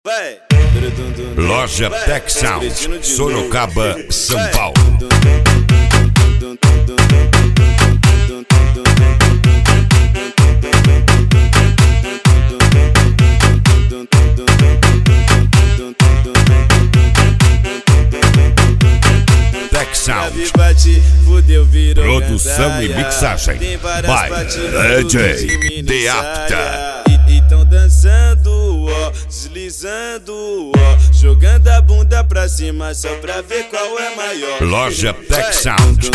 Loja Tech Sound, Sorocaba, São Paulo. Tech Sound, produção e mixagem by DJ Deapta. E tão dançando, ó, deslizando, ó, jogando a bunda pra cima só pra ver qual é maior. Loja Tech Sound.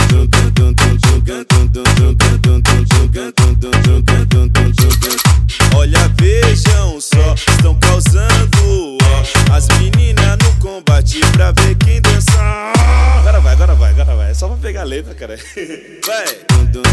Olha, vejam só, estão causando, ó, as meninas no combate pra ver quem dança. Agora vai, é só pra pegar a letra, cara. Vai.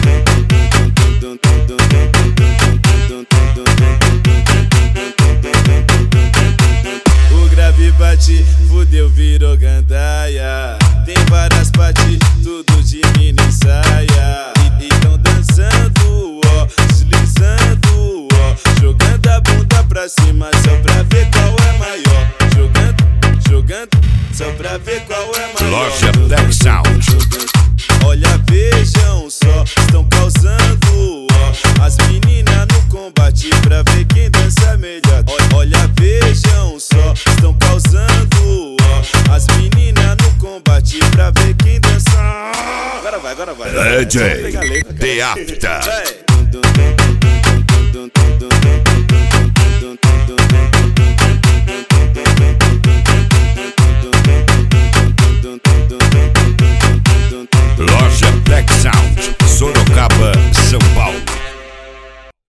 O grave bate, fudeu, virou gandaia. Tem várias partes, tudo de mini saia. E tão dançando, ó, deslizando, ó, jogando a bunda pra cima só pra ver qual é maior. Jogando, só pra ver qual é maior. Loja Tech Sound. Olha, vejam só, estão causando, ó, as meninas no combate pra ver quem dança melhor. Olha, vejam só, estão causando, ó, as meninas no combate pra ver quem dança. Agora vai. DJ Deapta.